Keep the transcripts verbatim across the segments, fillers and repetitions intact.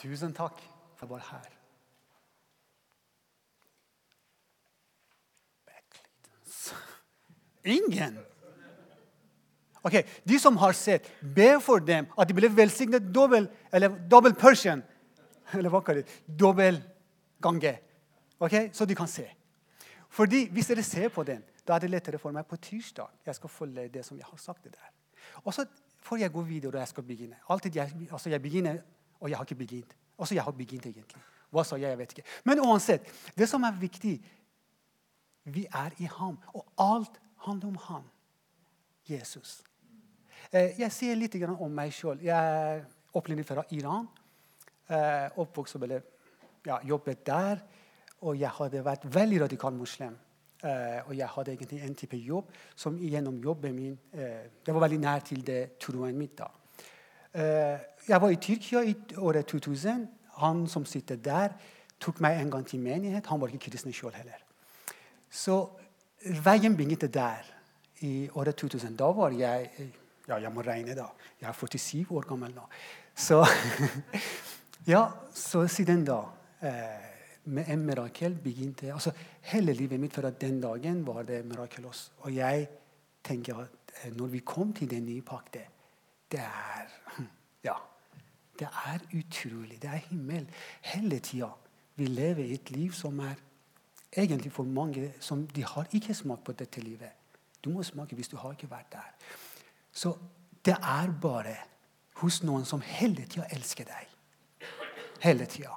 Tusen takk. Jeg var her. Ingen. Ok, de som har sett, be for dem at de blir velsignet dobbelt, eller dobbelt Persian, eller hva kaller det, dobbelt gange. Ok, så de kan se. Fordi hvis dere ser på den, da er det lettere for meg på tirsdag. Jeg skal følge det som jeg har sagt det der. Og så får jeg gå videre, og jeg skal begynne. Altid jeg, altså jeg begynner, og jeg har ikke begynt. Altså jeg har begynt egentlig. Hva sa jeg, jeg vet ikke. Men uansett, det som er viktig, vi er i ham, og alt handler om ham. Jesus. Jeg sier litt om meg selv. Jeg er opprinnelig fra Iran. Oppvokst og ja, jobbet der. Og jeg hadde vært veldig radikal muslim. Og jeg hadde egentlig en type jobb som gjennom jobben min, det var veldig nær til det troen mitt da. Jeg var i Tyrkia i året to tusen. Han som sitter der tok meg en gang til menighet. Han var ikke kristen selv heller. Så veien begynte der i året to tusen. Da var jeg, ja, jeg må regne da. Jeg er førtisju år gammel nå. Så, ja, så siden da, eh, med en mirakel begynte, altså hele livet mitt fra den dagen var det mirakel også. Og jeg tenker at når vi kom til den nye pakte, det er, ja, det er utrolig, det er himmel. Hele tiden vi lever et liv som er egentlig for mange som de har ikke smakt på dette livet. Du må smake hvis du har ikke vært der. Så det er bare hos noen som hele tiden elsker deg. Hele tiden.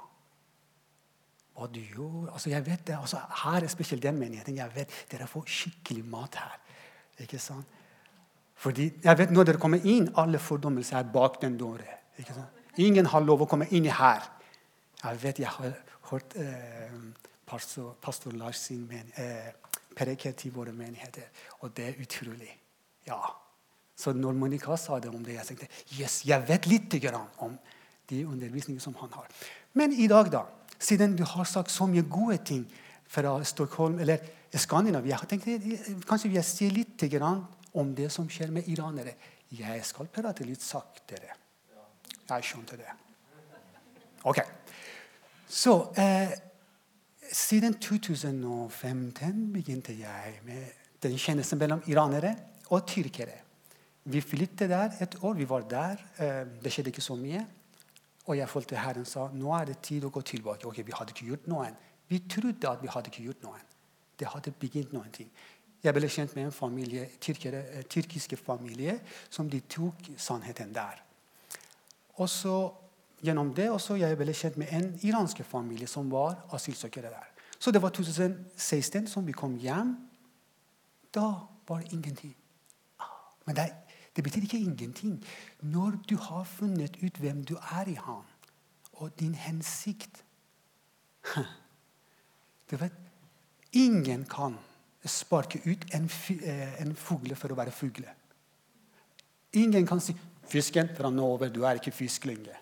Hva du gjør, altså jeg vet det, altså her er spesielt den menigheten, jeg vet, dere får skikkelig mat her. Ikke sant? Fordi jeg vet når dere kommer inn, alle fordommelser er bak den døren. Ikke sant? Ingen har lov å komme inn her. Jeg vet, jeg har hørt eh, pastor, pastor Lars sin men, eh, preke til våre menigheter, og det er utrolig. Ja. Så når Monica sa det om det, jeg tenkte, yes, jeg vet litt om de undervisninger som han har. Men i dag da, siden du har sagt så mye gode ting fra Stockholm, eller Skandinavia, jeg tenkte, kanskje vi sier litt om det som skjer med iranere. Jeg skal prate litt saktere. Jeg skjønte det. Ok. Så, eh, siden to tusen og femten begynte jeg med den tjenesten mellom iranere og tyrkere. Vi flyttet der et år, vi var der, eh, det skjedde ikke så mye. Og jeg følte Herren sa, nå er det tid å gå tilbake. Ok, vi hadde ikke gjort noen. Vi trodde at vi hadde ikke gjort noen. Det hadde begynt noen ting. Jeg ble kjent med en familie, tyrkere, tyrkiske familie, som de tok sannheten der. Og så, gjennom det, også jeg ble kjent med en iransk familie som var asylsøkere der. Så det var to tusen seksten som vi kom hjem. Da var det ingenting. Men det, det betyr ikke ingenting. Når du har funnet ut hvem du er i ham, og din hensikt. Du vet, ingen kan sparke ut en, en fugle for å være fugle. Ingen kan si, fisken fra nå over, du er ikke fisk lenger.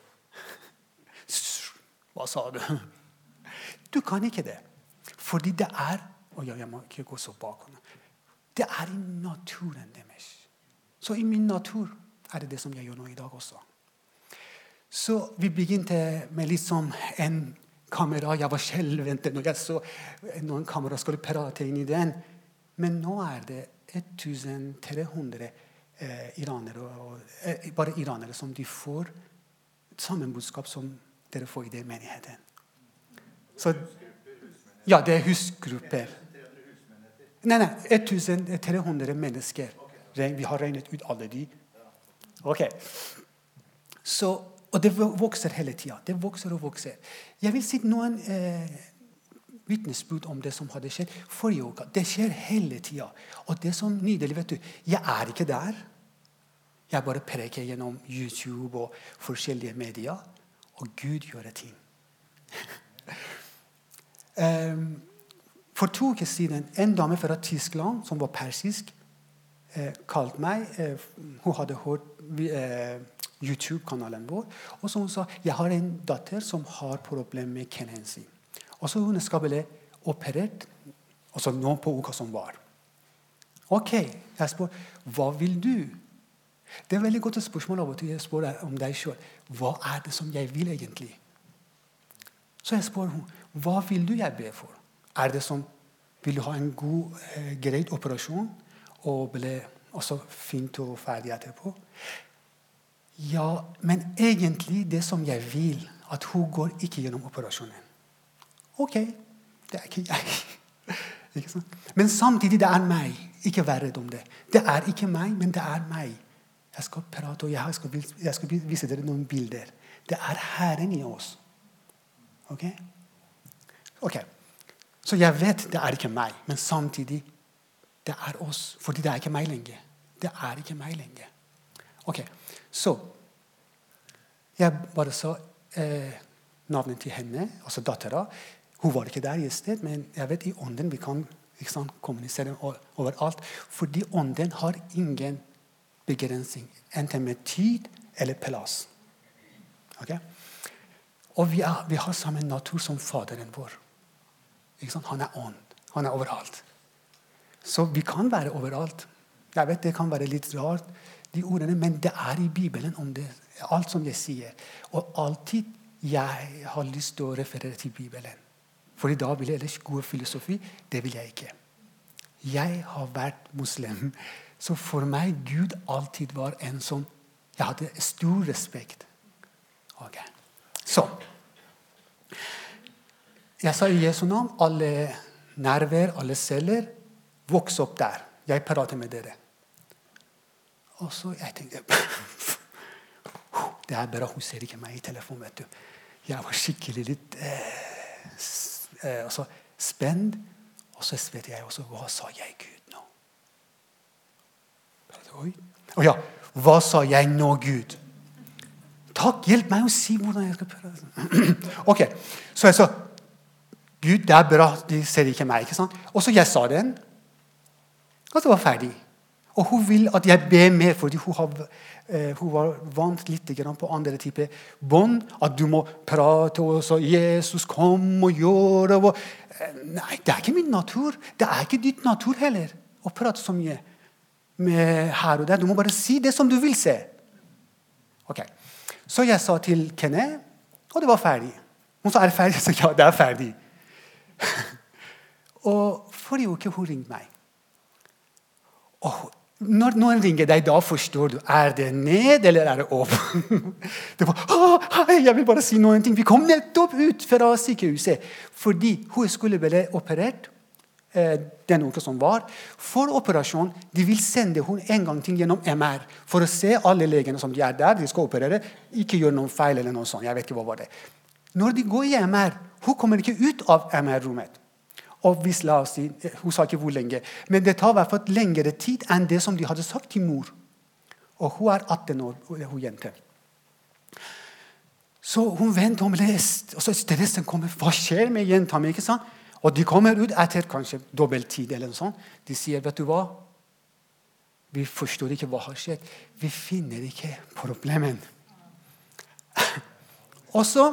Hva sa du? Du kan ikke det. Fordi det er, og jeg må ikke gå så bak, det er i naturen deres. Så i min natur er det det som jeg gjør nå i dag også. Så vi begynte med liksom en kamera. Jeg var skjelvent når jeg så noen kamera skulle prate inn i den. Men nå er det tolv hundre eh, iranere, og, eh, bare iranere som de får samme budskap som dere får i den menigheten. Så, ja, det er husgrupper. Nei, nei, tolv hundre mennesker. Vi har regnet ut alle de. Ok. Så, og det vokser hele tiden. Det vokser og vokser. Jeg vil si noen eh, vittnesbyrd om det som hadde skjedd forrige uke. Det skjer hele tiden. Og det som nydelig, vet du, jeg er ikke der. Jeg bare preker gjennom YouTube og forskjellige medier. Og Gud gjør ting. um, for to uker siden, en dame fra Tyskland, som var persisk, Eh, kalt meg. Eh, hun hadde hørt eh, YouTube-kanalen vår. Og så hun sa, jeg har en datter som har problemer med kneet sin. Og så hun skal bli operert, og så nå på uka som var. Ok, jeg spør, hva vil du? Det er veldig godt spørsmål av og til jeg spør om deg selv. Hva er det som jeg vil egentlig? Så jeg spør henne, hva vil du jeg be for? Er det som, vil du ha en god, eh, greit operasjon, og bli også fint og ferdig etterpå? Ja, men egentlig det som jeg vil, at hun går ikke gjennom operasjonen. Ok, det er ikke jeg. Ikke sant? Men samtidig det er meg. Ikke vær redd om det. Det er ikke meg, men det er meg. Jeg skal prate, og jeg skal, jeg skal vise dere noen bilder. Det er Herren i oss. Ok? Ok. Så jeg vet det er ikke meg, men samtidig det er oss. Fordi det er ikke meg lenger. Det er ikke meg lenger. Ok, så jeg bare sa eh, navnet til henne, altså datteren. Hun var ikke der i et sted, men jeg vet i ånden vi kan ikke sant, kommunisere overalt. Fordi ånden har ingen begrensning, enten med tid eller plass. Okay? Og vi, er, vi har samme natur som faderen vår. Ikke sant? Han er ånd. Han er overalt. Så vi kan være overalt. Jeg vet det kan være litt rart, de ordene, men det er i Bibelen om det. Alt som jeg sier. Og alltid jeg har lyst til å referere til Bibelen. For da vil jeg ellers god filosofi. Det vil jeg ikke. Jeg har vært muslim. Så for meg Gud alltid var en som jeg hadde stor respekt. Ok. Så. Jeg sa i Jesu navn, alle nerver, alle celler, voks opp der. Jeg prater med dere. Og så jeg tenkte, det er bare hun ser ikke meg i telefonen, vet du. Jeg var skikkelig litt eh, eh, altså, spent, og så vet jeg også, hva sa jeg Gud nå? Oi. Å ja, hva sa jeg nå Gud? Takk, hjelp meg å si hvordan jeg skal prøve. Ok, så jeg sa, Gud, det er bra, de ser ikke meg, ikke sant? Og så jeg sa den, og det var ferdig. Og hun vil at jeg ber mer, fordi hun, har, eh, hun var vant litt på andre typer bånd. At du må prate og så Jesus kom og gjøre. Og, eh, nei, det er ikke min natur. Det er ikke ditt natur heller å prate så mye med her og der. Du må bare si det som du vil se. Ok. Så jeg sa til Kenneth, og det var ferdig. Hun sa, er det ferdig? Så ja, det er ferdig. Og forrige uke hun ringte meg. Og når noen ringer deg, da forstår du, er det ned eller er det opp? Det var, hei, jeg vil bare si noen ting. Vi kom nettopp ut fra sykehuset, fordi hun skulle bli operert eh, den uka som var. For operasjon, de vil sende hun en gang til gjennom M R, for å se alle legene som de er der, de skal operere, ikke gjøre noen feil eller noe sånt, jeg vet ikke hva var det. Når de går i M R, hun kommer ikke ut av M R-rommet. Og hvis, la oss si, hun sa ikke hvor lenge, men det tar i hvert fall lengre tid enn det som de hadde sagt til mor. Og hun er atten år, hun jente. Så hun ventet og leste, og så stressen kommer, hva skjer med jenta mi, ikke sant? Og de kommer ut etter kanskje dobbelttid eller noe sånt. De sier, vet du hva? Vi forstår ikke hva har skjedd. Vi finner ikke problemen. Og så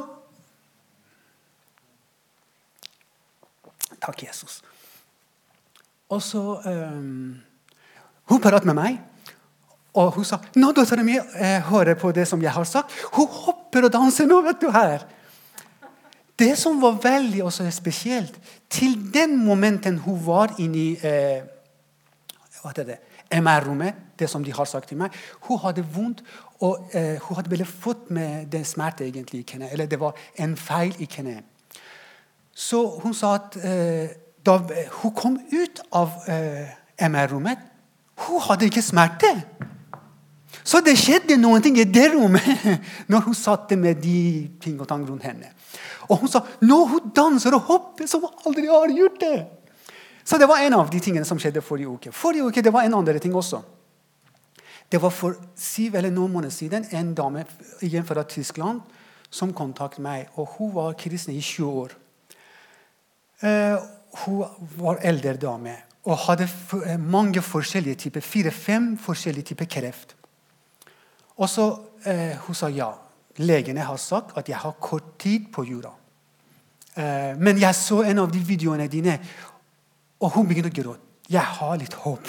takk, Jesus. Og så um, hun pratet med meg, og hun sa, nå datteren min eh, hører på det som jeg har sagt. Hun hopper og danser nå, vet du her. Det som var veldig også spesielt, til den momenten hun var inne i eh, hva er det? M R-rommet, det som de har sagt til meg, hun hadde vondt, og eh, hun hadde vel fått med den smerte egentlig i kne, eller det var en feil i kne. Så hun sa at eh, da hun kom ut av eh, M R-rommet, hun hadde ikke smerte. Så det skjedde noen ting i det rommet når hun satte med de ting og tang rundt henne. Og hun sa, nå hun danser og hopper som hun aldri har gjort det. Så det var en av de tingene som skjedde forrige uke. Forrige uke det var en andre ting også. Det var for syv eller noen måneder siden en dame igjen fra Tyskland som kontaktet meg, og hun var kristen i tjue år. Uh, hun var eldre dame og hadde f- mange forskjellige typer, fire-fem forskjellige typer kreft. Og så uh, hun sa ja, legene har sagt at jeg har kort tid på jorda. Uh, men jeg så en av de videoene dine, og hun begynte å gråte. Jeg har litt håp.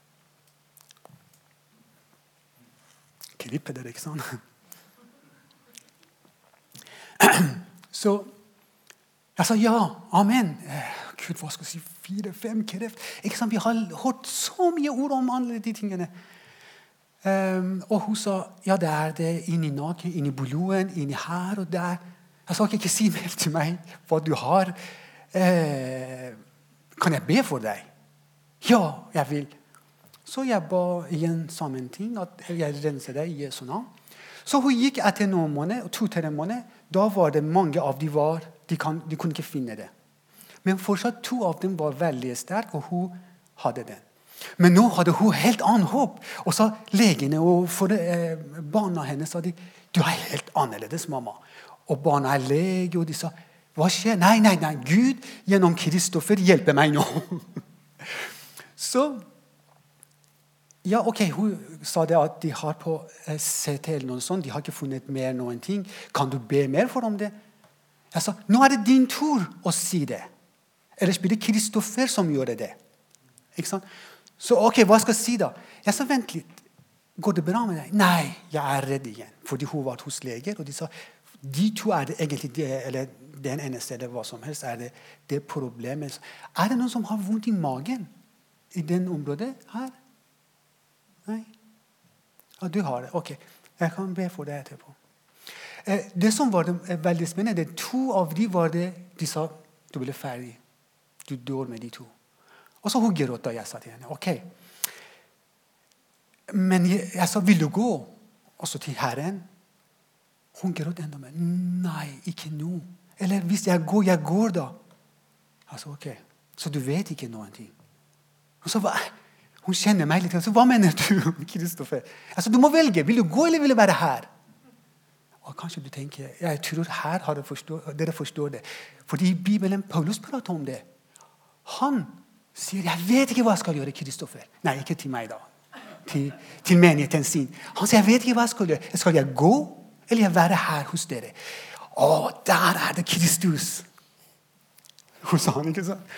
Klippe dere, ikke sant? Så Jeg sa ja, amen. Gud, hva skal jeg si? Fire, fem kreft. Ikke sant? Vi har hørt så mye ord om alle de tingene. Um, og hun sa, ja, det er det inni naken, inni bloden, inni her og der. Jeg sa, ikke si mer til meg hva du har. Uh, kan jeg be for deg? Ja, jeg vil. Så jeg ba igjen samme ting, at jeg renser deg i Jesu navn. Så hun gikk etter noen måneder, to-tre måneder. Da var det mange av de var, de, kan, de kunne ikke finne det. Men fortsatt to av dem var veldig sterke, og hun hadde den. Men nå hadde hun helt annen håp. Og så legene og for, eh, barna hennes sa de, du er helt annerledes, mamma. Og barna er lege, og de sa, hva skjer? Nei, nei, nei, Gud gjennom Kristoffer hjelper meg nå. Så ja, ok, hun sa det at de har på C T eller noe sånt. De har ikke funnet mer noen ting. Kan du be mer for om det? Jeg sa, nå er det din tur å si det. Ellers blir det Kristoffer som gjør det. Ikke sant? Så ok, hva skal jeg si da? Jeg sa, vent litt. Går det bra med deg? Nei, jeg er redd igjen. Fordi hun var hos leger, og de sa, de to er det egentlig det, eller den eneste, eller hva som helst, er det, det problemet. Er det noen som har vondt i magen i den området her? Nei. Ja, du har det. Ok, jeg kan be for det etterpå. Eh, det som var det, eh, veldig spennende, to av de var det, de sa, du blir ferdig. Du dør med de to. Og så hun gråt da jeg sa til henne, ok. Men jeg, jeg sa, vil du gå? Også til Herren. Hun gråt enda mer. Nei, ikke nå. Eller hvis jeg går, jeg går da. Altså, ok. Så du vet ikke noen ting. Og så var hun kjenner meg litt. Så hva mener du, Kristoffer? Altså, du må velge. Vil du gå, eller vil du være her? Og kanskje du tenker, jeg tror her har dere forstår, dere forstår det. Fordi i Bibelen, Paulus prater om det. Han sier, jeg vet ikke hva jeg skal gjøre, Kristoffer. Nei, ikke til meg da. Til, til menigheten sin. Han sier, jeg vet ikke hva jeg skal gjøre. Skal jeg gå, eller jeg være her hos dere? Å, der er det Kristus. Hos han, ikke sant?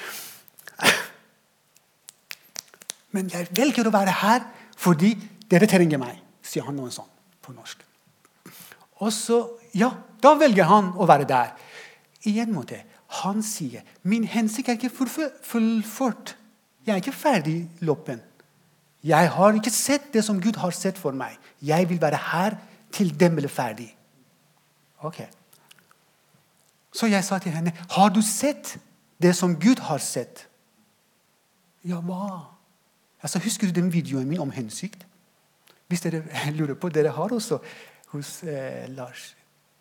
Men jeg velger å være her fordi dere trenger meg, sier han noe sånt på norsk. Og så, ja, da velger han å være der. I en måte, han sier, min hensikt er ikke fullført. Jeg er ikke ferdig i loppen. Jeg har ikke sett det som Gud har sett for meg. Jeg vil være her til den blir ferdig. Ok. Så jeg sa til henne, har du sett det som Gud har sett? Ja, hva? Altså, husker du den videoen min om hensikt? Hvis dere lurer på, dere har også hos eh, Lars.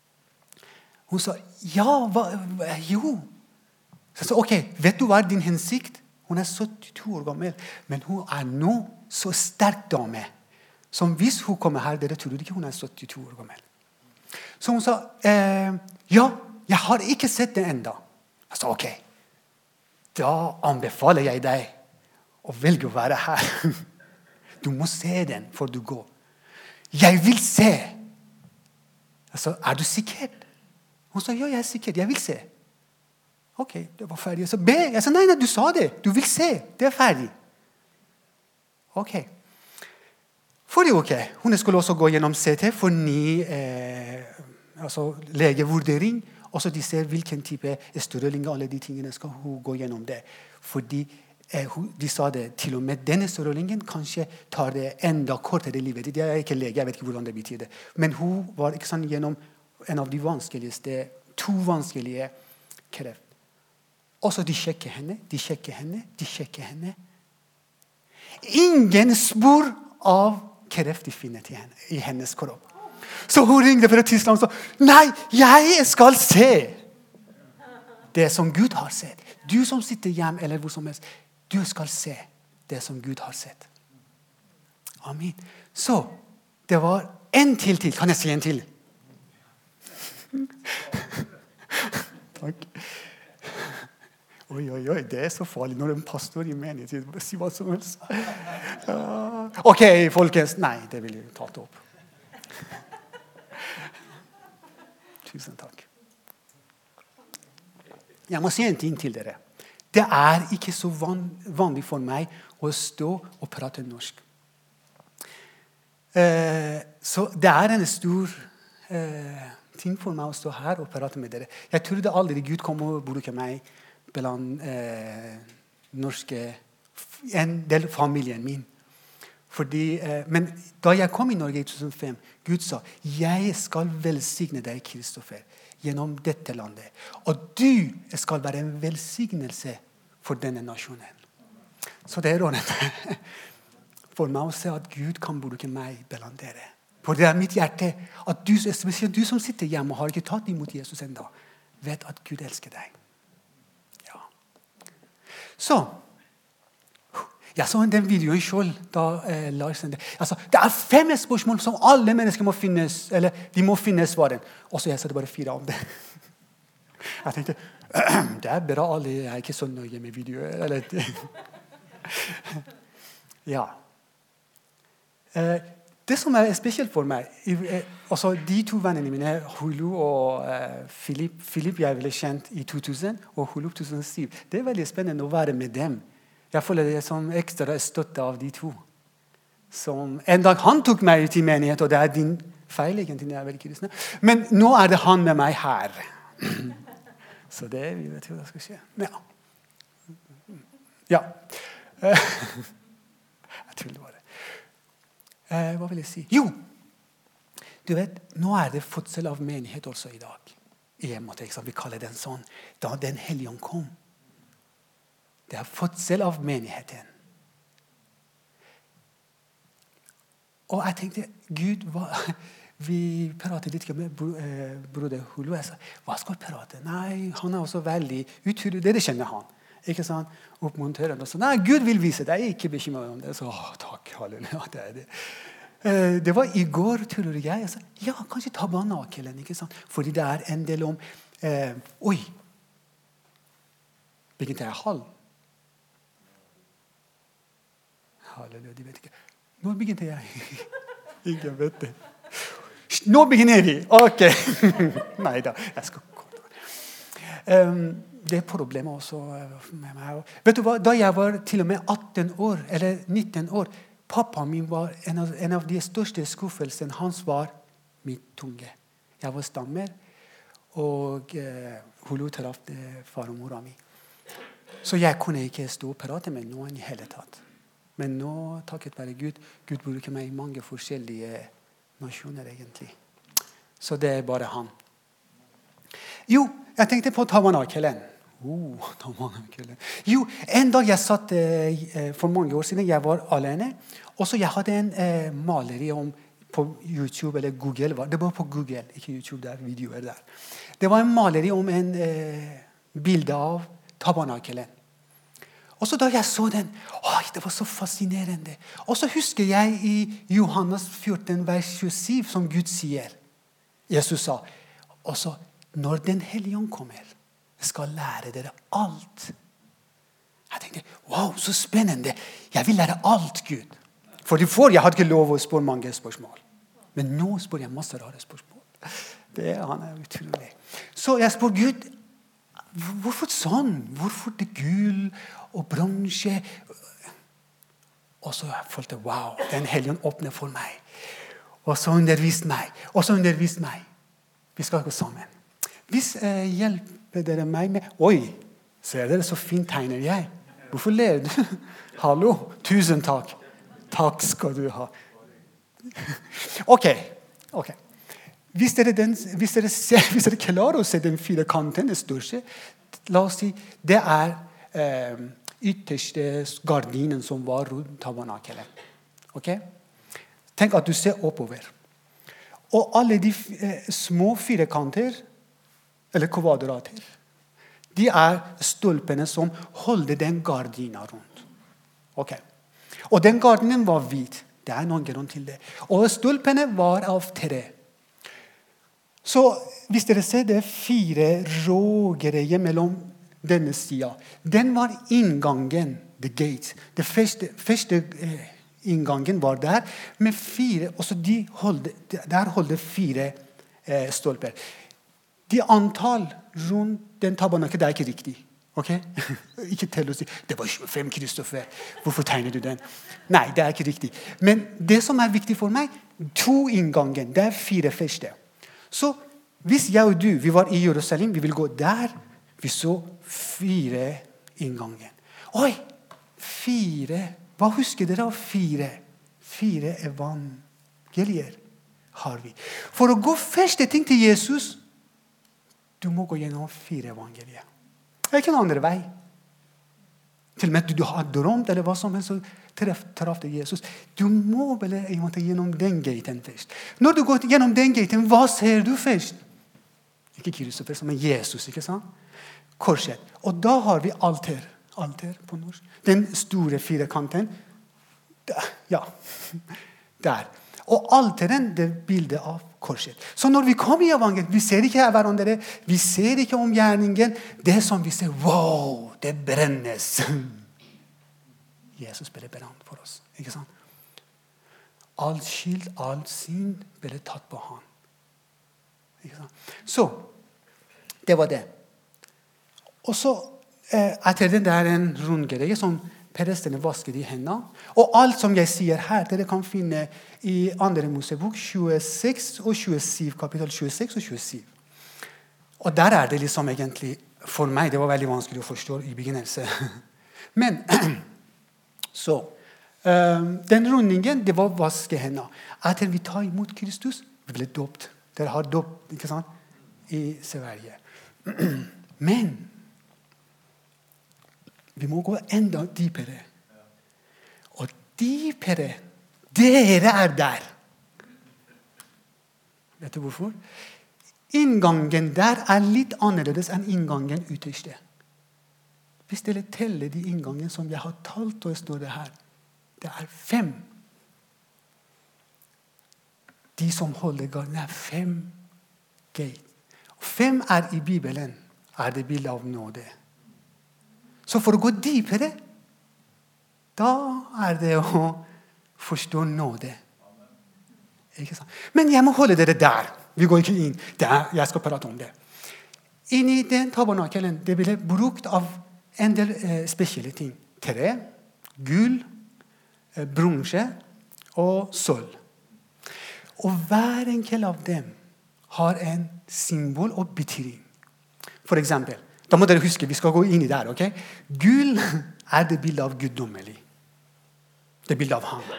Hun sa, ja, hva, jo. Så jeg sa, ok, vet du hva er din hensikt? Hun er syttito år gammel, men hun er nå så sterk dame. Som hvis hun kommer her, dere tror ikke hun er syttito år gammel. Så hun sa, eh, ja, jeg har ikke sett den enda. Jeg sa, ok, da anbefaler jeg deg og velge å være her. Du må se den før du går. Jeg vil se. Altså, er du sikker? Hun sa, ja, jeg er sikker. Jeg vil se. Ok, det var ferdig. Jeg sa, be. Jeg sa, nei, nei, du sa det. Du vil se. Det er ferdig. Ok. Forrige uke, hun skulle også gå gjennom C T for ny eh, altså, legevurdering. Og så de ser hvilken type stråling og alle de tingene skal hun gå gjennom det. Fordi de sa det, til og med denne strålingen kanskje tar det enda kortere i livet. Det er ikke lege, jeg vet ikke hvordan det betyr det. Men hun var ikke sånn gjennom en av de vanskeligste, to vanskelige kreft. Og så de sjekker henne, de sjekker henne, de sjekker henne. Ingen spor av kreft de finner til henne, i hennes kropp. Så hun ringte fra Tyskland og sa, nei, jeg skal se det som Gud har sett. Du som sitter hjemme eller hvor som helst, du skal se det som Gud har sett. Amen. Så, det var en til til. Kan jeg si en til? Takk. Oi, oi, oi, det er så farlig når en pastor i menighet sier hva som helst. Ok, folkens. Nei, det vil jeg ta opp. Tusen takk. Jeg må si en ting til dere. Det er ikke så van, vanlig for meg å stå og prate norsk. Eh, så det er en stor eh, ting for meg å stå her og prate med dere. Jeg trodde aldri Gud kom og bruke meg blant eh, norske, en del familien min. Fordi, eh, men da jeg kom i Norge i to tusen og fem, Gud sa, jeg skal velsigne deg, Kristoffer, gjennom dette landet. Og du skal være en velsignelse for denne nasjonen. Så det er ordnet for meg å se at Gud kan bruke meg blant dere. For det er mitt hjerte at du, spesielt du som sitter hjemme og har ikke tatt imot Jesus enda, vet at Gud elsker deg. Ja. Så, jeg så den videoen selv da eh, Lars sendte. Altså, det er fem spørsmål som alle mennesker må finnes, eller de må finne svaren. Og så jeg sa det bare fire om det. Jeg tenkte, det er bra, alle er ikke så nøye med videoer. Eller, ja. Eh, det som er spesielt for meg, eh, altså de to vennene mine, Hulu og eh, Philip, Philip jeg ble kjent i to tusen, og Hulu to tusen og syv, det er veldig spennende å være med dem. Jeg føler det som ekstra støtte av de to. Som en dag han tok meg ut i menighet, og det er din feil egentlig, jeg er veldig kristne. Men nå er det han med meg her. Så det, vi vet hva det skal skje. Ja. Ja. Jeg tror det var det. Eh, hva vil jeg si? Jo! Du vet, nå er det fødsel av menighet også i dag. I en måte, vi kaller den sånn. Da den helgen kom. Det er fødsel av menigheten. Og jeg tenkte, Gud, hva, vi pratet litt med broder Hulu. Jeg sa, hva skal vi prate? Nei, han er også veldig utrolig. Dere kjenner han. Ikke sant? Oppmuntrende. Og så, nei, Gud vil vise deg. Ikke bekymret om det. Så, å, takk, halleluja. Det er det. Det var i går, tror jeg. Jeg sa, ja, kanskje tabernakelen, ikke sant? Fordi det er en del om, eh, oi, begynte jeg halv. Halleluja, de vet ikke. Nå begynte jeg. Ingen vet det. Nå begynner vi. Ok. Nei da, jeg skal gå. Um, det er problemet også med meg. Vet du hva? Da jeg var til og med atten år, eller nitten år, pappa min var en av, en av de største skuffelsene hans var mitt tunge. Jeg var stammer, og uh, hun traff far og mora mi. Så jeg kunne ikke stå og prate med noen i hele tatt. Men nå, takket være Gud, Gud bruker meg i mange forskjellige nasjoner, egentlig. Så det er bare han. Jo, jeg tenkte på tabernakelen. Oh, tabernakelen. Jo, en dag jeg satt eh, for mange år siden, jeg var alene, og så jeg hadde en eh, maleri om på YouTube eller Google. Det var på Google, ikke YouTube, der videoer der. Det var en maleri om en eh, bilde av tabernakelen. Og så da jeg så den, oi, det var så fascinerende. Og så husker jeg i Johannes fjorten, vers tjuesju, som Gud sier. Jesus sa, og så, når den hellige kommer, skal lære dere alt. Jeg tenkte, wow, så spennende. Jeg vil lære alt, Gud. For før jeg hadde ikke lov å spørre mange spørsmål. Men nå spør jeg masse rare spørsmål. Det, han er utrolig. Så jeg spør Gud, hvorfor sånn? Hvorfor det gul og bronse? Og så følte jeg, wow, den helgen åpner for meg. Og så underviste meg. Og så underviste meg. Vi skal gå sammen. Hvis eh, hjelper dere meg med, oi, ser dere så fint tegner jeg? Hvorfor ler du? Hallo, tusen takk. Takk skal du ha. Ok, ok. Hvis dere, den, hvis, dere ser, hvis dere klarer å se den fire kanten, det største, la oss si, det er eh, ytterste gardinen som var rundt tabernakelen. Ok? Tenk at du ser oppover. Og alle de eh, små firekanter, eller kvadrater, de er stolpene som holder den gardinen rundt. Ok? Og den gardinen var hvit. Det er noen grunn til det. Og stolpene var av tre. Så hvis dere ser det fire rågreier mellom denne siden, den var inngangen, the gate. Det første, første eh, inngangen var der, med fire, og så de holde, der holdt det fire eh, stolper. De antall rundt den tabernakelen, det er ikke riktig. Ok? Ikke til å si, det var tjuefem, Kristoffer. Hvorfor tegner du den? Nei, det er ikke riktig. Men det som er viktig for meg, to inngangen, det er fire første. Så Hvis jeg og du, vi var i Jerusalem, vi vil gå der, vi så fire innganger. Oi, fire, hva husker dere av fire? Fire evangelier har vi. For å gå første ting til Jesus, du må gå gjennom fire evangelier. Det er ikke noen andre vei. Til og med du har drømt, eller hva som helst, så traff deg Jesus. Du må vel gjennom den gaten først. Når du går gjennom den gaten, hva ser du først? Ikke Kristus, men Jesus, ikke sant? Korset. Og da har vi alter. Alter på norsk. Den store firekanten. Ja, der. Og alteren, det er bildet av korset. Så når vi kommer i evangeliet, vi ser ikke hverandre, vi ser ikke om gjerningen. Det som vi ser, wow, det brennes. Jesus ble brent for oss, ikke sant? All skyld, all synd ble tatt på han. Ikke sant? Så, det var det. Og så, eh, etter det der en rundgreie som prestene vasket i hendene. Og alt som jeg sier her, dere kan finne i andre Mosebok tjueseks og tjuesju, kapittel tjueseks og tjuesju. Og der er det liksom egentlig, for meg, det var veldig vanskelig å forstå i begynnelsen. Men, så, um, den rundingen, det var vaske hendene. Etter vi tar imot Kristus, vi ble dåpt. Dere har dåpt, ikke sant? I Sverige. Men, vi må gå enda dypere. Og dypere, dere er der. Vet du hvorfor? Inngangen der er litt annerledes enn inngangen ytterste. Hvis dere teller de inngangen som jeg har talt, og står det her, det er fem. De som holder garden er fem gate. Fem er i Bibelen, er det bildet av nåde. Så for å gå dypere, da er det å forstå nåde. Ikke sant? Men jeg må holde dere der. Vi går ikke inn der. Jeg skal prate om det. Inni den tabernakelen, det ble brukt av en del eh, spesielle ting. Tre, gull, eh, bronse og sølv. Og hver enkelt av dem har en symbol og betydning. For eksempel, da må dere huske, vi skal gå inn i der, ok? Gull er det bildet av guddommelig. Det er bildet av ham.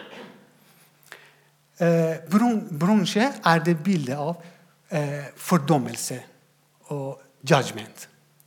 Eh, bron, bronse er det bildet av eh, fordommelse og judgment.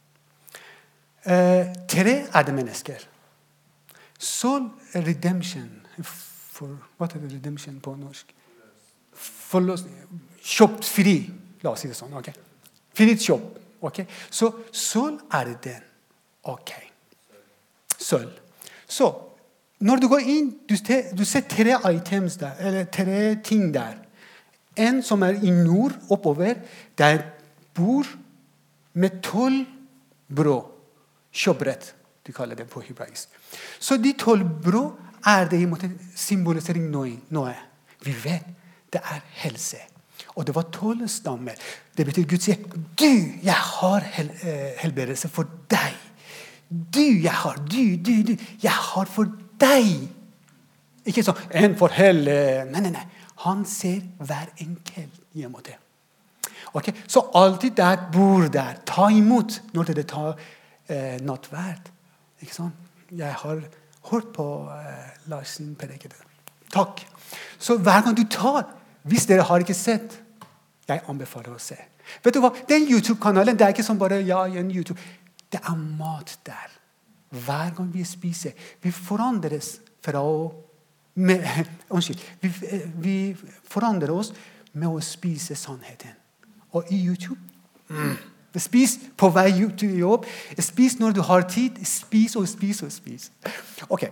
Eh, tre er det mennesker. Sølv er redemption. For, hva er det redemption på norsk? Forløsning. Kjøpt fri. La oss si det sånn, ok? Fritt kjøp. Okay. Så sølv er det den. Ok. Sølv. Så, når du går inn, du ser, du ser tre items der, eller tre ting der. En som er i nord, oppover, der bor med tolv brød. Kjøbrett, de kaller det på hebraisk. Så de tolv brød er det i måte symbolisering noe. Vi vet, det er helse. Og det var tolv stammer. Det betyr Gud sier, du, jeg har hel, eh, helbredelse for deg. Du, jeg har, du, du, du, jeg har for deg. Ikke sånn, en for hele, nei, nei, nei. Han ser hver enkelt i en måte. Okay? Så alltid der, bor der, ta imot når dere tar eh, nattverd. Ikke sånn? Jeg har hørt på eh, Larsen preke det. Takk. Så hver gang du tar, hvis dere har ikke sett, jeg anbefaler å se. Vet du hva? Den YouTube-kanalen, det er ikke som bare ja, en YouTube. Det er mat der. Hver gang vi spiser, vi forandres fra å med, unnskyld, vi, vi forandrer oss med å spise sannheten. Og i YouTube, mm, spis på vei til jobb, spis når du har tid, spis og spis og spis. Ok,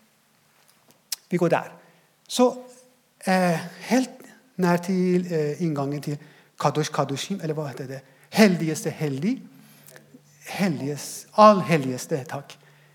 vi går der. Så eh, helt nær til eh, inngangen til Kadosh Kadoshim, eller hva heter det? Helligste hellig. Helligste, all helligste, takk.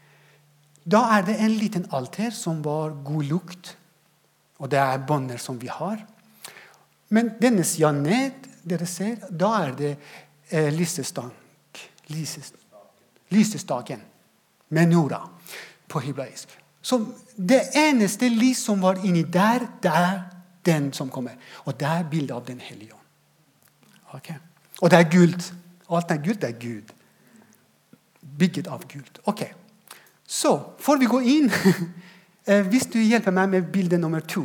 Da er det en liten alter som var god lukt, og det er bånder som vi har. Men denne sida ned, dere ser, da er det eh, lysestank, lyses, lysestaken, menora, på hebraisk. Så det eneste lys som var inni der, det er den som kommer. Og det er bildet av den hellige ånd. Okay. Og det er guld. Alt er guld, det er Gud. Bygget av guld. Ok. Så, får vi gå inn. Hvis du hjelper meg med bilde nummer to.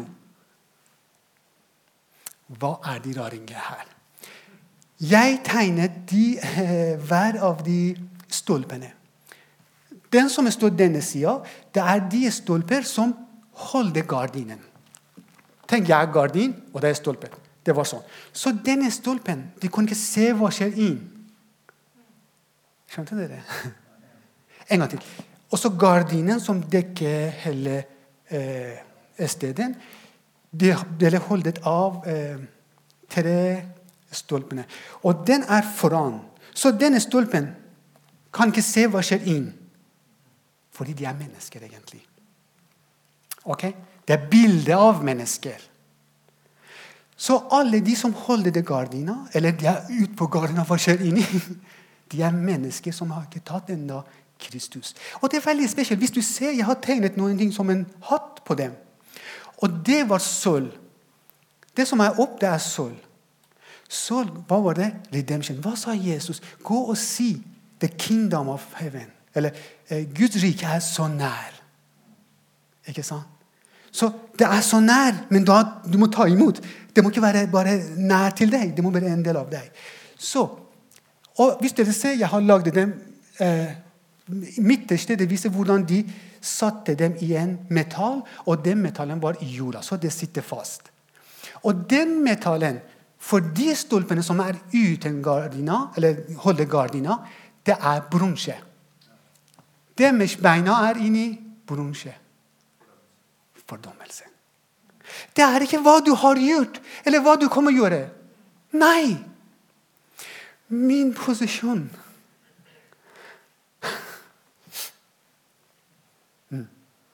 Hva er de raringene her? Jeg tegnet de, hver av de stolpene. Den som står denne siden, det er de stolper som holder gardinen. Tenk, jeg er gardin, og det er stolpen. Det var sånn. Så denne stolpen, de kunne ikke se hva skjer inn. Skjønte dere? En gang til. Og så gardinen som dekker hele eh, stedet, det ble holdet av eh, tre stolpene. Og den er foran. Så denne stolpen kan ikke se hva skjer inn. Fordi de er mennesker, egentlig. Ok? Det er bildet av mennesker. Så alle de som holder det gardina, eller de er ute på gardina, hva skjer inni? De er mennesker som har ikke tatt enda Kristus. Og det er veldig spesielt. Hvis du ser, jeg har tegnet noen ting som en hatt på dem. Og det var sølv. Det som er opp, det er sølv. Sølv, hva var det? Redemption. Hva sa Jesus? Gå og si the kingdom of heaven. Eller eh, Guds rike er så nær. Ikke sant? Så det er så nær, men da du må ta imot. Det må ikke være bare nær til deg. Det må være en del av deg. Så, og hvis dere ser, jeg har laget dem eh, midterste, det viser hvordan de satte dem i en metall, og den metallen var i jorda, så det sitter fast. Og den metallen, for de stolpene som er uten gardina, eller holder gardina, det er bronse. Deres beina er inni bronse. Fordommelse. Det er ikke hva du har gjort, eller hva du kommer å gjøre. Nei. Min posisjon. Mm.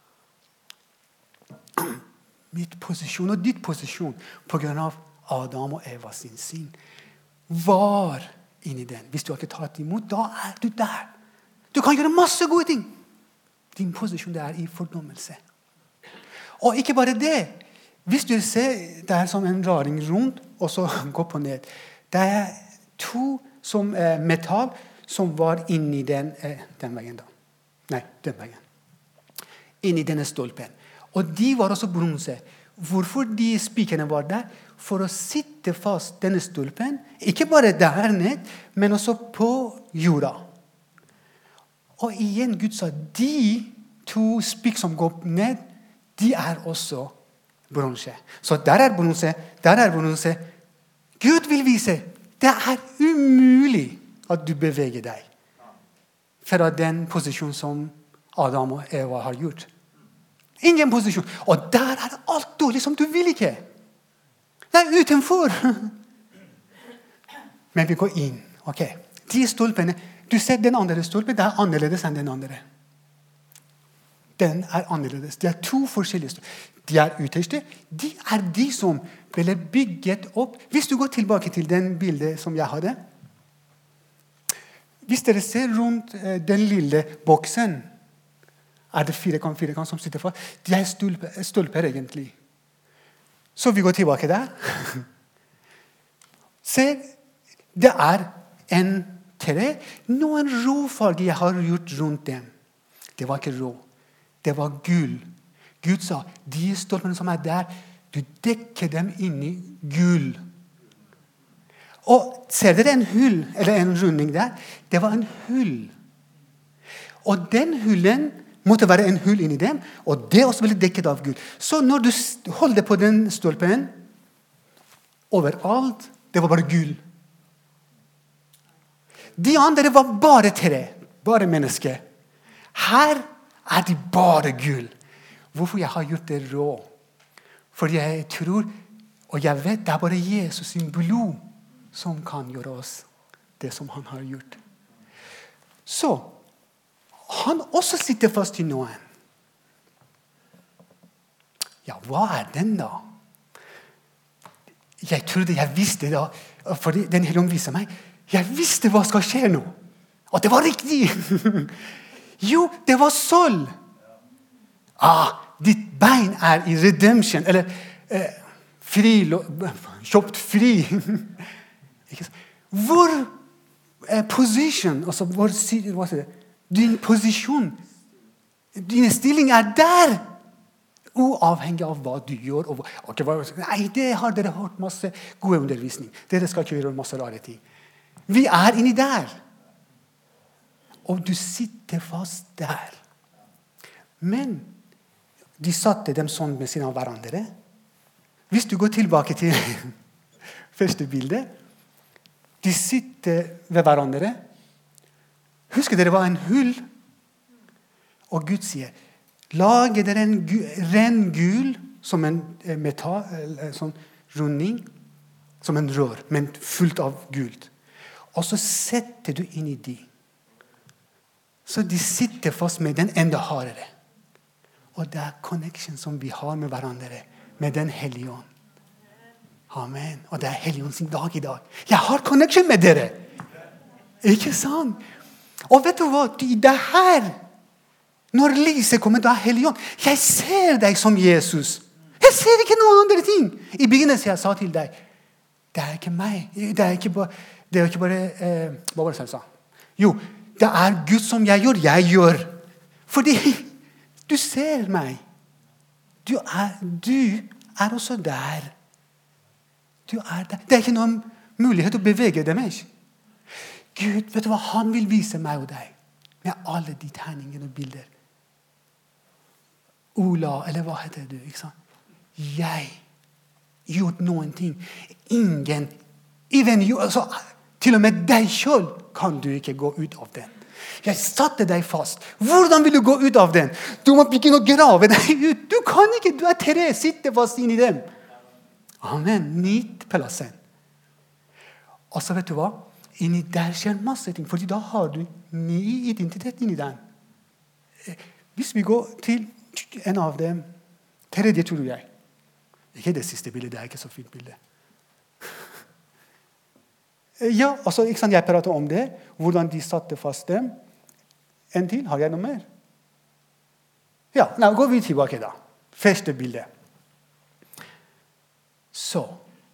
Mitt posisjon og ditt posisjon på grunn av Adam og Eva sin syn var inni den. Hvis du har ikke tatt imot, da er du der. Du kan gjøre masse gode ting. Din posisjon er i fordommelse. Og ikke bare det. Hvis du ser, det er som en raring rundt, og så går på ned. Det er to som eh, metall som var inni den, eh, den veien da. Nei, den veien. Inni denne stolpen. Og de var også bronse. Hvorfor de spikerne var der? For å sitte fast denne stolpen, ikke bare der ned, men også på jorda. Og igjen Gud sa, de to spik som går ned, de er også bronse. Så der er bronse, der er bronse. Gud vil vise, det er umulig at du beveger deg fra den posisjonen som Adam og Eva har gjort. Ingen posisjon. Og der er alt dårlig som du vil ikke. Det er utenfor. Men vi går inn. Ok. De stolpene, du ser den andre stolpen, det er annerledes enn den andre. Den er annerledes. Det er to forskjellige stolper. De er ytterste. De er de som ble bygget opp. Hvis du går tilbake til den bildet som jeg hadde. Hvis dere ser rundt den lille boksen, er det fire kant, fire kant som sitter fast. De er stolper, stolper egentlig. Så vi går tilbake der. Se, det er en tre. Noen råfarge jeg har gjort rundt dem. Det var ikke rå. Det var gull. Gud sa, de stolpene som er der, du dekker dem inn i gull. Og ser dere en hull, eller en runding der? Det var en hull. Og den hullen måtte være en hull inni dem, og det også ble dekket av gull. Så når du holder på den stolpen, overalt, det var bare gull. De andre var bare tre, bare mennesker. Her er de bare gull. Hvorfor jeg har gjort det rå? Fordi jeg tror, og jeg vet, det er bare Jesus sin blod som kan gjøre oss det som han har gjort. Så, han også sitter fast i noen. Ja, hva er den da? Jeg trodde jeg visste da, fordi den hele viser meg, jeg visste hva skal skje nå. Og det var riktig. Jo, det var sølv. Ah, ditt bein er i redemption, eller eh, fri, kjøpt fri. Vår eh, position, altså vår, hva er det? Din posisjon, din stilling er der. Uavhengig av hva du gjør. Og hva, okay, hva, nei, det har dere hørt masse god undervisning. Dere skal ikke gjøre masse rare ting. Vi er inni der. Og du sitter fast der. Men de satte dem sånn med sine hverandre. Hvis du går tilbake til første bilde. De sitter ved hverandre. Husker dere var en hull? Og Gud sier, lage dere en gu, ren gul som en metall, sånn runding, som en rør, men fullt av gult. Og så setter du inn i de. Så de sitter fast med den enda hardere. Og det er connection som vi har med hverandre, med den hellige ånd. Amen. Og det er hellige ånd sin dag i dag. Jeg har connection med dere. Ikke sant? Og vet du hva? Det er her. Når lyset kommer, da er hellige ånd. Jeg ser deg som Jesus. Jeg ser ikke noen andre ting. I begynnelsen jeg sa til deg, det er ikke meg. Det er ikke bare, det er ikke bare eh, hva var det jeg sa? Jo, det er Gud som jeg gjør, jeg gjør. Fordi du ser meg. Du er, du er også der. Du er der. Det er ikke noen mulighet å bevege deg mer. Gud, vet du hva? Han vil vise meg og deg. Med alle de tegningene og bilder. Ola, eller hva heter du? Ikke sant? Jeg gjort noen ting. Ingen, even you, altså, til og med deg selv kan du ikke gå ut av den. Jeg satte deg fast. Hvordan vil du gå ut av den? Du må begynne å grave deg ut. Du kan ikke, du er tre, sitte fast inn i dem. Amen. Nyt plassen. Og så vet du hva? Inni der skjer masse ting, fordi da har du ny identitet inni den. Hvis vi går til en av dem, tredje tror jeg. Ikke det siste bildet, det er ikke så fint bilde. Ja, altså, ikke sant, jeg prater om det, hvordan de satte fast dem. En til, har jeg noe mer? Ja, nå går vi tilbake da. Første bilde. Så,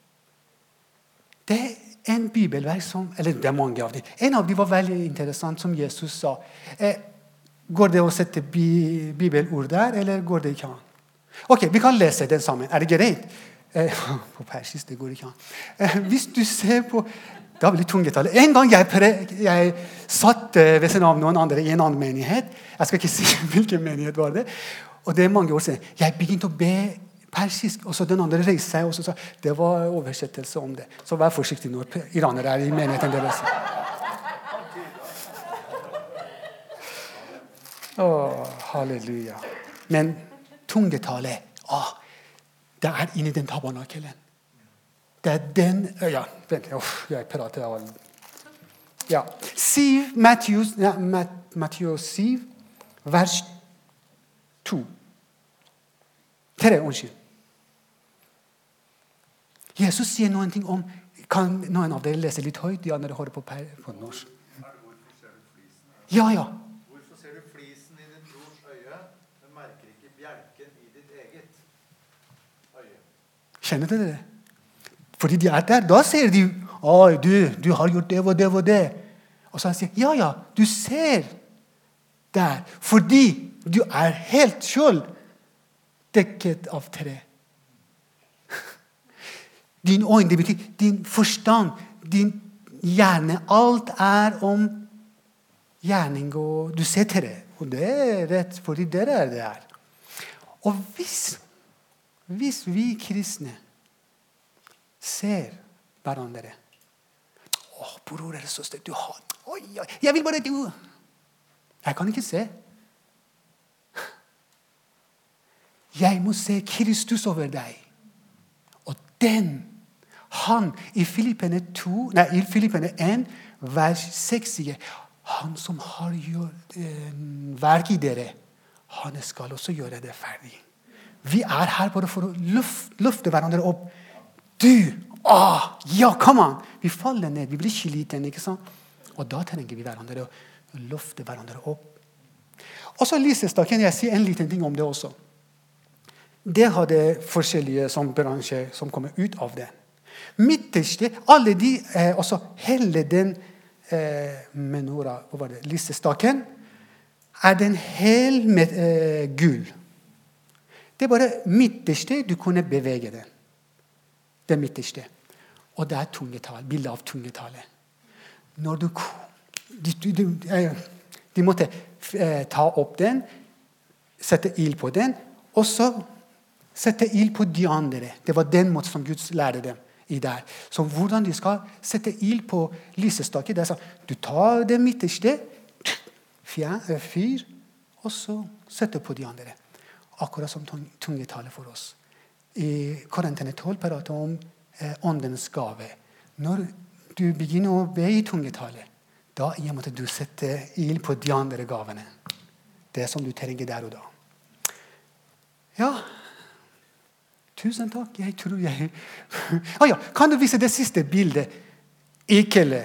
det er en bibelvers som, eller det er mange av dem. En av dem var veldig interessant, som Jesus sa. Eh, går det å sette bi, bibelord der, eller går det ikke an? Ok, vi kan lese den sammen. Er det greit? Eh, på persisk, det går ikke an. Eh, hvis du ser på, da blir det tungetale. En gang jeg, pre, jeg satt ved siden av noen andre i en annen menighet. Jeg skal ikke si hvilken menighet var det. Og det er mange år siden. Jeg begynte å be persisk, og så den andre reiste seg, og så sa, det var oversettelse om det. Så vær forsiktig når iranere er i menigheten deres. Åh, halleluja. Men tungetale, åh, det er inni den tabernakelen. Det er den, ja, vent, uff, jeg prater av alle. Ja, syv, Matthews, ja, Matthews syv, vers to. Tre, unnskyld. Jesus sier noen ting om, kan noen av dere lese litt høyt, de andre hører på, på norsk. Hvorfor ser du flisen? Ja, ja. Hvorfor ser du flisen i din brors øye, men merker ikke bjelken i ditt eget øye? Kjenner dere det? Fordi de er der, da ser de, oi, du, du har gjort det og det og det. Og så sier ja, ja, du ser der, fordi du er helt selv dekket av tre. Din øyne, det betyr din forstand, din hjerne, alt er om gjerning, og du ser tre. Og det er rett, fordi dere er der. Og hvis, hvis vi kristne ser hverandre. Åh, bror, er det så støtt du har? Oi, oi, jeg vil bare du. Jeg kan ikke se. Jeg må se Kristus over deg. Og den, han, i Filippene to, nei, i Filippene en, vers seks sier, han som har gjort eh, verk i dere, han skal også gjøre det ferdig. Vi er her bare for å løfte, løfte hverandre opp. Du, ah, ja, kom an. Vi faller ned, vi blir sliten, ikke sant? Og da trenger vi hverandre å løfte hverandre opp. Og så lyses da, kan jeg si en liten ting om det også. Det hadde forskjellige som bransjer som kommer ut av det. Midterste, alle de, eh, også hele den eh, menora, hva var det, lysestaken, er den hel med eh, gull. Det er bare midterste du kunne bevege den. Det midterste. Og det er tungetall, bildet av tungetale. Når du, de, de, de, de måtte eh, ta opp den, sette ild på den, og så sette ild på de andre. Det var den måten som Gud lærte dem i der. Så hvordan de skal sette ild på lysestaken, det er sånn, du tar det midterste, fyr, og så setter på de andre. Akkurat som tungetale for oss. I Korinterne tolv prater om eh, åndens gave. Når du begynner å be i tungetale, da måtte du sette ild på de andre gavene. Det som du trenger der og da. Ja, tusen takk. Jeg tror jeg... ah, ja. Kan du vise det siste bildet? Ikele.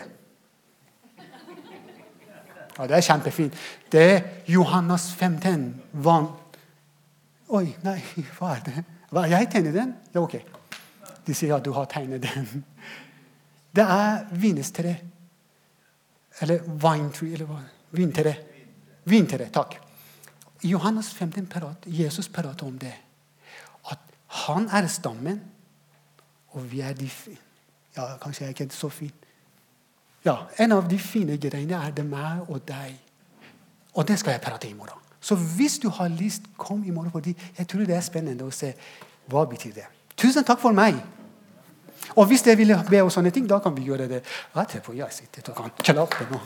Ja, det er kjempefint. Det er Johannes femten. Vann. Oi, nei, hva er det? Hva, jeg tegner den? Ja, ok. De sier at du har tegnet den. Det er vinestre. Eller vintre, eller hva? Vintre. Vintre, takk. I Johannes femten prat, Jesus prater om det. At han er stammen, og vi er de fine. Ja, kanskje jeg ikke er så fin. Ja, en av de fine greiene er det meg og deg. Og det skal jeg prate i morgen. Så hvis du har lyst, kom i morgen, fordi jeg tror det er spennende å se hva betyr det. Tusen takk for meg. Og hvis jeg vil be om sånne ting, da kan vi gjøre det. Etterpå jeg sitter og kan klappe nå.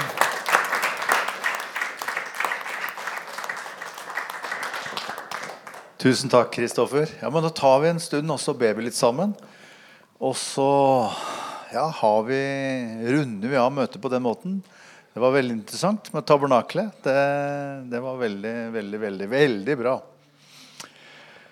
Tusen takk, Kristoffer. Ja, men da tar vi en stund, og så ber vi litt sammen. Og så ja, har vi, runder vi av møtet på den måten. Det var veldig interessant med tabernaklet. Det, det var veldig, veldig, veldig, veldig bra.